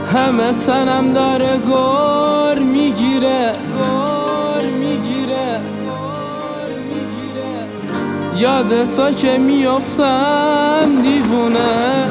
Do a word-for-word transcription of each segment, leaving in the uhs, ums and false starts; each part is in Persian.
همه تنم داره گر میگیره گر میگیره یادتا که میافتم دیوونه.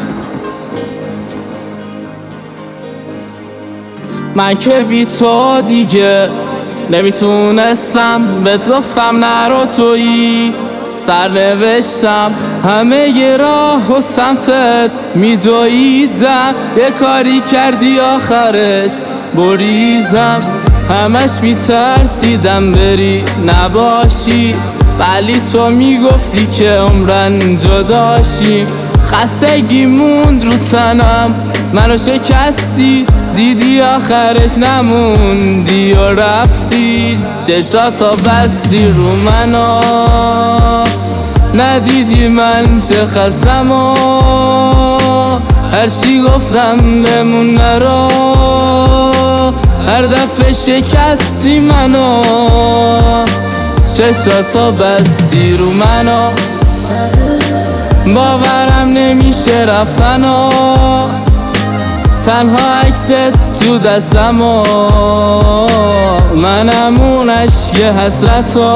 من که بی تو دیگه نمیتونستم، بهت گفتم نرو تویی، سرنوشتم همه ی راه و سمتت میدویدم، یه کاری کردی آخرش بریدم. همش میترسیدم بری نباشی، ولی تو میگفتی که عمرن جداشیم. خستگی موند رو تنم، منو شکستی، دیدی آخرش نموندی و رفتی. چشاتا بستی رو منو، ندیدی من چه خستم و هرچی گفتم بمون نرو، هر دفعه شکستی منو. چشاتا بستی رو منو، باورم نمیشه رفتن و تنها عکست تو دستم و منم اون عشق حسرتو.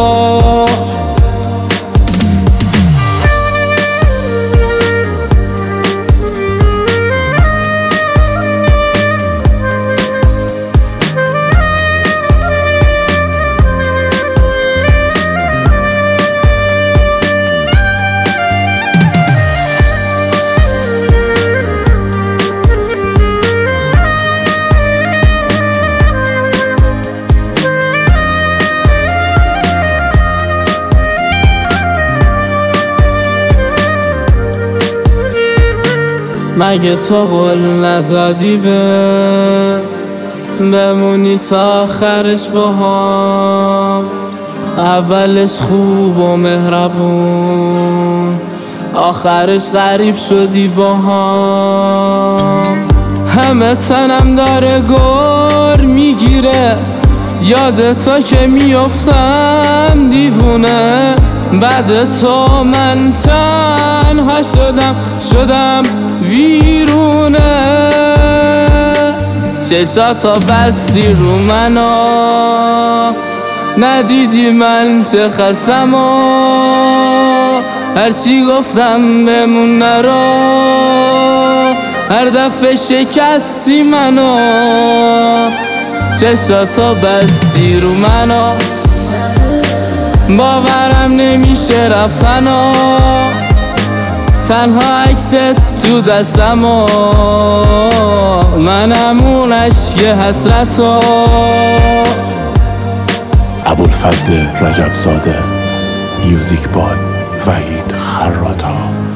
مگه تو قول ندادی به بمونی تا آخرش باهام؟ اولش خوب و مهربون، آخرش غریب شدی باهام. همه تنم داره گر میگیره، یادتا که میافتم دیوونه. بعد تو من تنها شدم شدم ویرونه. چشاتا بستی رو منو، ندیدی من چه خستم و هرچی گفتم بمون نرو، هر دفعه شکستی منو. چشاتا بستی رو منو، باورم نمیشه رفتن و تنها عکست تو دستم و منم اون عشق حسرتو. ابوالفضل رجب زاده، میوزیک بای وحید خراتا.